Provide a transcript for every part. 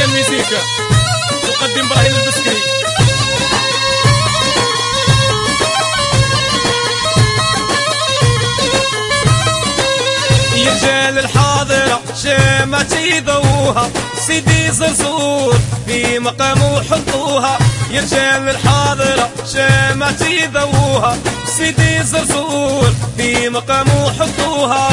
الميزيكا تقدم ابراهيم البسكري. يا رجال الحاضرة شمعتي ضوها، سيدي زرزور في مقامه حطوها. يا رجال الحاضرة شمعتي ضوها، سيدي زرزور في مقامه حطوها.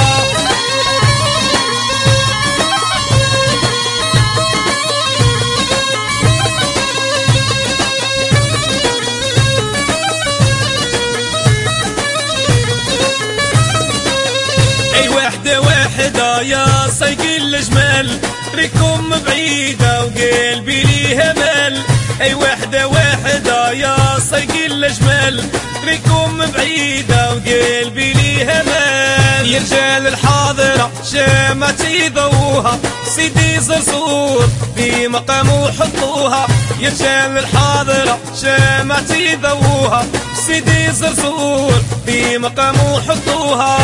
وحدة يا صيقي الجمال، ريكم بعيدة وقلبي ليه همل. اي وحدة يا صيقي الجمال، ريكم بعيدة وقلبي ليه همل. يا رجال الحاضرة شمعتي ضوها، سيدي زرزور في مقامه حطوها. يا رجال الحاضرة شمعتي ضوها، سيدي زرزور في مقامه حطوها.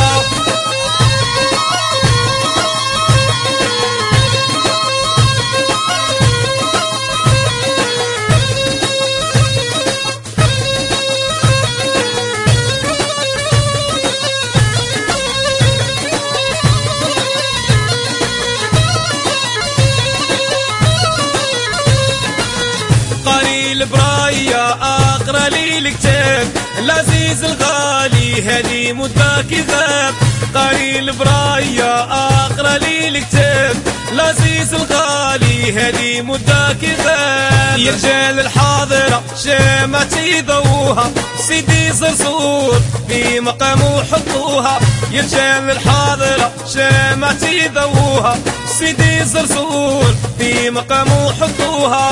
البراية اقرا لي الكتاب، العزيز الغالي هذه مدة كذاب. قاري البراية اقرا لي الكتاب، العزيز الغالي هذه مدة كذاب. يا رجال الحاضرة شمعتي ضوها، سيدي زرزور في مقامه حطوها. يا رجال الحاضرة شمعتي ضوها، سيدي زرزور في مقامه حطوها.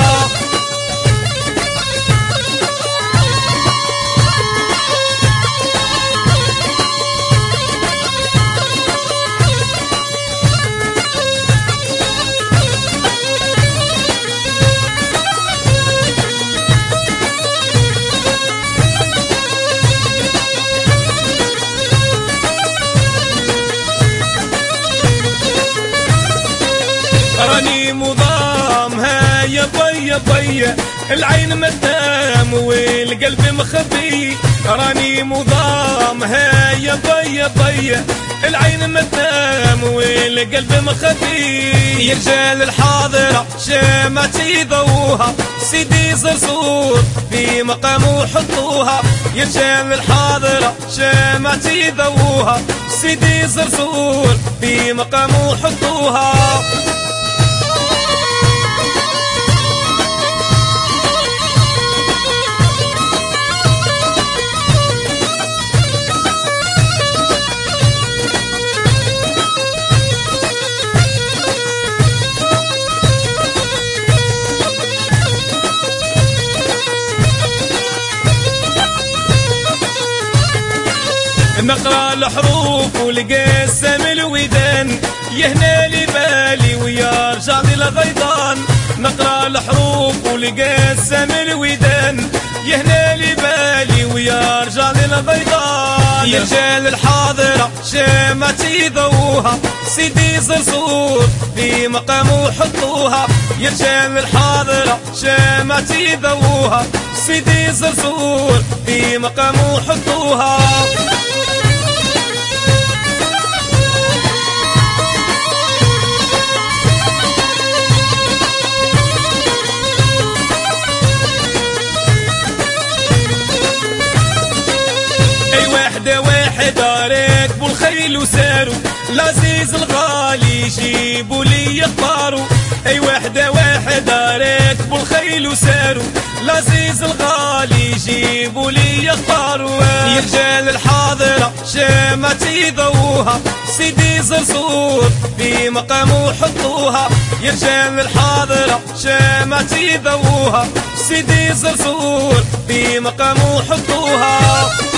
راني مضام هيا بيا العين مدام والقلب مخبي. راني مضام هيا بيا العين مدام والقلب مخبي. يا رجال الحاضرة شمعتي ضوها، سيدي زرزور في مقامه حطوها. يا رجال الحاضرة شمعتي ضوها، سيدي زرزور في مقامه حطوها. نقرا الحروف ولقسم الودان، يهنا لي بالي ويرجع لي الغيضان. نقرا الحروف ولقسم الودان، يهنا لي بالي ويرجع لي الغيضان. يا رجال الحاضرة شمعتي ضوها، سيدي زرزور في مقامه حطوها. يا رجال الحاضرة شمعتي ضوها، سيدي زرزور في مقامه حطوها. وحدة ركبوا الخيل وساروا، العزيز الغالي جيبوا لي اخباروا. اي وحدة ركبوا الخيل وساروا، العزيز الغالي جيبوا لي اخباروا. يا رجال الحاضرة شمعتي ضوها، سيدي زرزور في مقامه حطوها. يا رجال الحاضرة شمعتي ضوها، سيدي زرزور في مقامه حطوها.